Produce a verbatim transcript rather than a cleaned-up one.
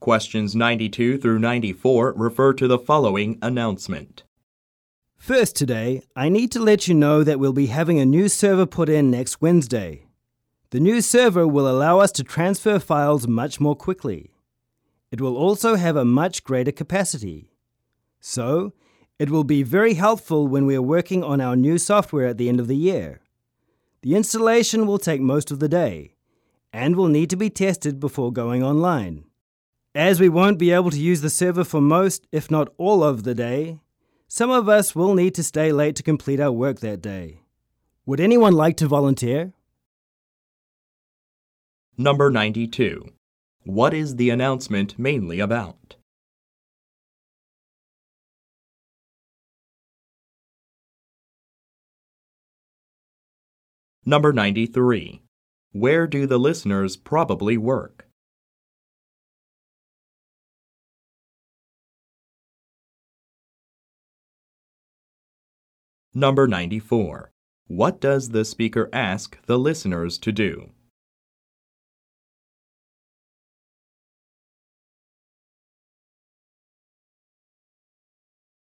Questions ninety-two through ninety-four refer to the following announcement. First today, I need to let you know that we'll be having a new server put in next Wednesday. The new server will allow us to transfer files much more quickly. It will also have a much greater capacity. So, it will be very helpful when we are working on our new software at the end of the year. The installation will take most of the day, and will need to be tested before going online. As we won't be able to use the server for most, if not all of the day, some of us will need to stay late to complete our work that day. Would anyone like to volunteer? Number ninety-two. What is the announcement mainly about? Number ninety-three. Where do the listeners probably work? Number ninety-four. What does the speaker ask the listeners to do?